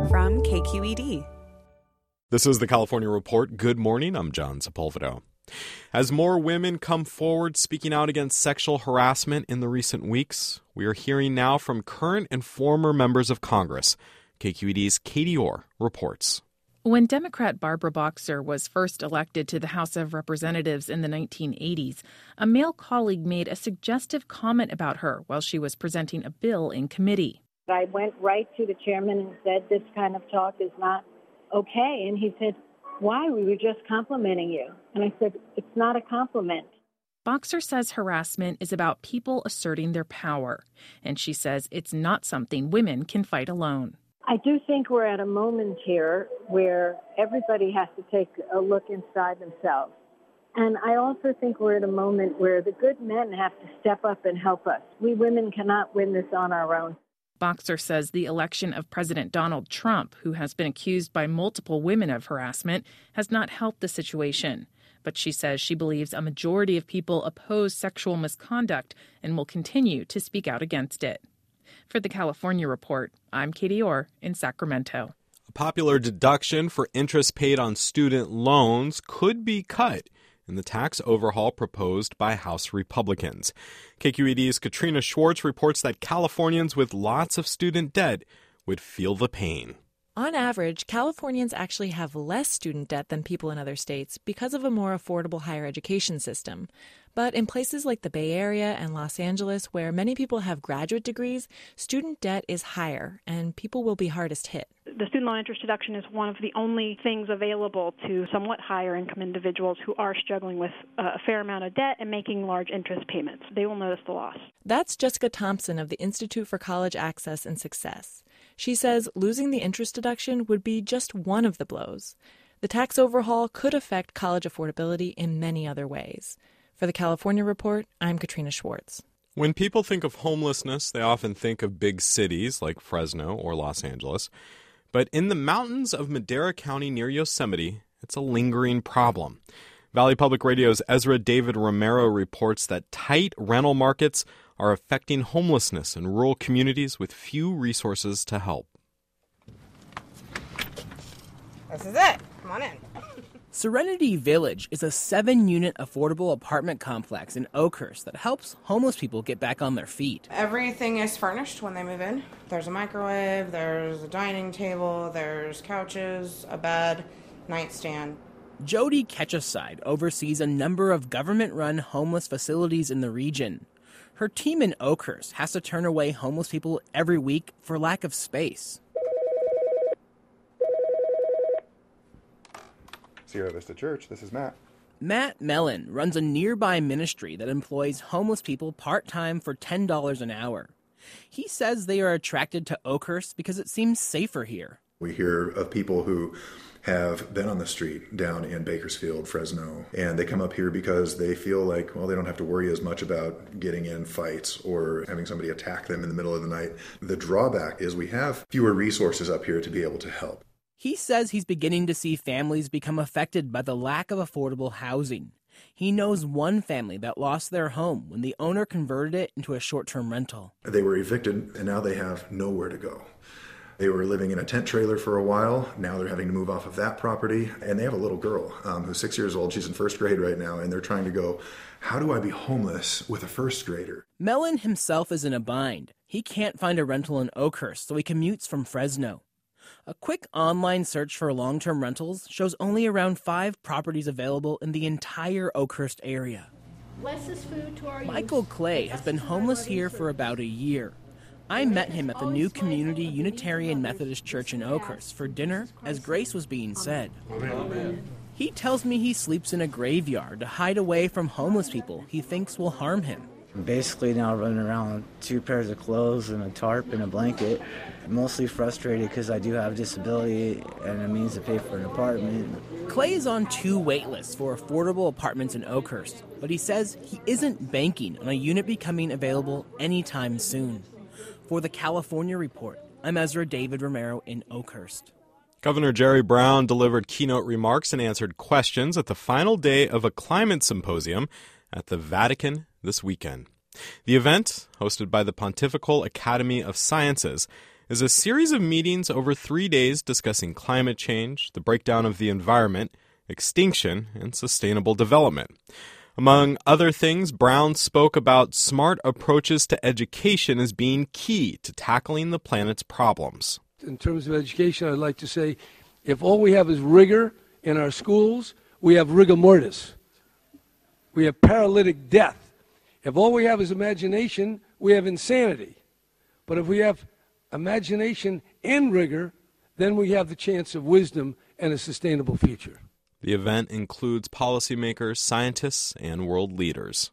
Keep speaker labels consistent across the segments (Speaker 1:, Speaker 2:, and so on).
Speaker 1: from KQED.
Speaker 2: This is the California Report. Good morning. I'm John Sepulveda. As more women come forward speaking out against sexual harassment in the recent weeks, we are hearing now from current and former members of Congress. KQED's Katie Orr reports.
Speaker 3: When Democrat Barbara Boxer was first elected to the House of Representatives in the 1980s, a male colleague made a suggestive comment about her while she was presenting a bill in committee.
Speaker 4: I went right to the chairman and said, this kind of talk is not okay. And he said, why? We were just complimenting you. And I said, it's not a compliment.
Speaker 3: Boxer says harassment is about people asserting their power, and she says it's not something women can fight alone.
Speaker 4: I do think we're at a moment here where everybody has to take a look inside themselves. And I also think we're at a moment where the good men have to step up and help us. We women cannot win this on our own.
Speaker 3: Boxer says the election of President Donald Trump, who has been accused by multiple women of harassment, has not helped the situation. But she says she believes a majority of people oppose sexual misconduct and will continue to speak out against it. For the California Report, I'm Katie Orr in Sacramento.
Speaker 2: A popular deduction for interest paid on student loans could be cut in the tax overhaul proposed by House Republicans. KQED's Katrina Schwartz reports that Californians with lots of student debt would feel the pain.
Speaker 5: On average, Californians actually have less student debt than people in other states because of a more affordable higher education system. But in places like the Bay Area and Los Angeles, where many people have graduate degrees, student debt is higher and people will be hardest hit.
Speaker 6: The student loan interest deduction is one of the only things available to somewhat higher income individuals who are struggling with a fair amount of debt and making large interest payments. They will notice the loss.
Speaker 5: That's Jessica Thompson of the Institute for College Access and Success. She says losing the interest deduction would be just one of the blows. The tax overhaul could affect college affordability in many other ways. For the California Report, I'm Katrina Schwartz.
Speaker 2: When people think of homelessness, they often think of big cities like Fresno or Los Angeles. But in the mountains of Madera County near Yosemite, it's a lingering problem. Valley Public Radio's Ezra David Romero reports that tight rental markets are affecting homelessness in rural communities with few resources to help.
Speaker 7: This is it. Come on in.
Speaker 8: Serenity Village is a 7-unit affordable apartment complex in Oakhurst that helps homeless people get back on their feet.
Speaker 7: Everything is furnished when they move in. There's a microwave, there's a dining table, there's couches, a bed, nightstand.
Speaker 8: Jody Ketcheside oversees a number of government-run homeless facilities in the region. Her team in Oakhurst has to turn away homeless people every week for lack of space.
Speaker 9: Sierra Vista Church, this is Matt.
Speaker 8: Matt Mellon runs a nearby ministry that employs homeless people part-time for $10 an hour. He says they are attracted to Oakhurst because it seems safer here.
Speaker 9: We hear of people who have been on the street down in Bakersfield, Fresno, and they come up here because they feel like, well, they don't have to worry as much about getting in fights or having somebody attack them in the middle of the night. The drawback is we have fewer resources up here to be able to help.
Speaker 8: He says he's beginning to see families become affected by the lack of affordable housing. He knows one family that lost their home when the owner converted it into a short-term rental.
Speaker 9: They were evicted, and now they have nowhere to go. They were living in a tent trailer for a while. Now they're having to move off of that property. And they have a little girl who's 6 years old. She's in first grade right now. And they're trying to go, how do I be homeless with a first grader?
Speaker 8: Mellon himself is in a bind. He can't find a rental in Oakhurst, so he commutes from Fresno. A quick online search for long-term rentals shows only around 5 properties available in the entire Oakhurst area. Michael Clay has been homeless here for about a year. I met him at the new Community Unitarian Methodist Church in Oakhurst for dinner as grace was being said. He tells me he sleeps in a graveyard to hide away from homeless people he thinks will harm him.
Speaker 10: I'm basically now running around with 2 pairs of clothes and a tarp and a blanket. I'm mostly frustrated because I do have a disability and it means to pay for an apartment.
Speaker 8: Clay is on 2 wait lists for affordable apartments in Oakhurst, but he says he isn't banking on a unit becoming available anytime soon. For the California Report, I'm Ezra David Romero in Oakhurst.
Speaker 2: Governor Jerry Brown delivered keynote remarks and answered questions at the final day of a climate symposium at the Vatican this weekend. The event, hosted by the Pontifical Academy of Sciences, is a series of meetings over 3 days discussing climate change, the breakdown of the environment, extinction, and sustainable development. Among other things, Brown spoke about smart approaches to education as being key to tackling the planet's problems.
Speaker 1: In terms of education, I'd like to say, if all we have is rigor in our schools, we have rigor mortis. We have paralytic death. If all we have is imagination, we have insanity. But if we have imagination and rigor, then we have the chance of wisdom and a sustainable future.
Speaker 2: The event includes policymakers, scientists, and world leaders.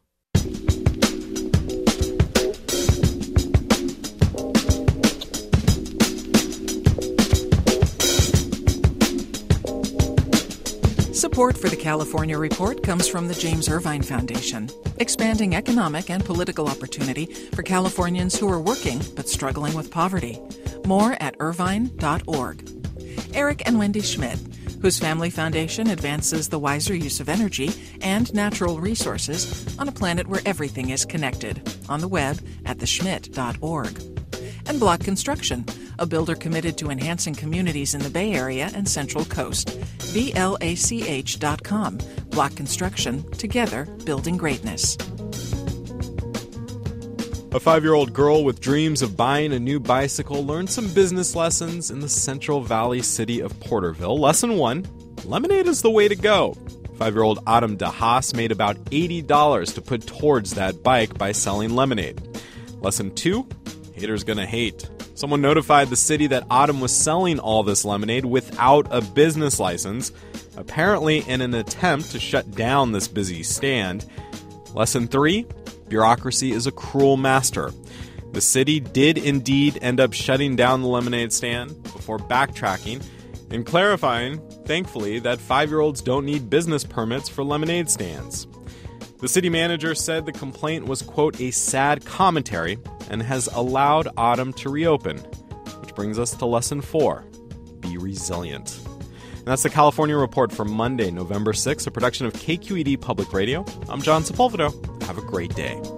Speaker 11: Support for the California Report comes from the James Irvine Foundation, expanding economic and political opportunity for Californians who are working but struggling with poverty. More at irvine.org. Eric and Wendy Schmidt, whose family foundation advances the wiser use of energy and natural resources on a planet where everything is connected, on the web at theschmidt.org. And Block Construction, a builder committed to enhancing communities in the Bay Area and Central Coast. BLACH.com. Block Construction, together building greatness.
Speaker 2: A 5-year-old girl with dreams of buying a new bicycle learned some business lessons in the Central Valley city of Porterville. Lesson 1, lemonade is the way to go. 5-year-old Autumn DeHaas made about $80 to put towards that bike by selling lemonade. Lesson 2, haters gonna hate. Someone notified the city that Autumn was selling all this lemonade without a business license, apparently in an attempt to shut down this busy stand. Lesson 3, bureaucracy is a cruel master. The city did indeed end up shutting down the lemonade stand before backtracking and clarifying, thankfully, that 5-year-olds don't need business permits for lemonade stands. The city manager said the complaint was, quote, a sad commentary and has allowed Autumn to reopen, which brings us to lesson 4, be resilient. And that's the California Report for Monday, November 6th, a production of KQED Public Radio. I'm John Sepulveda. Have a great day.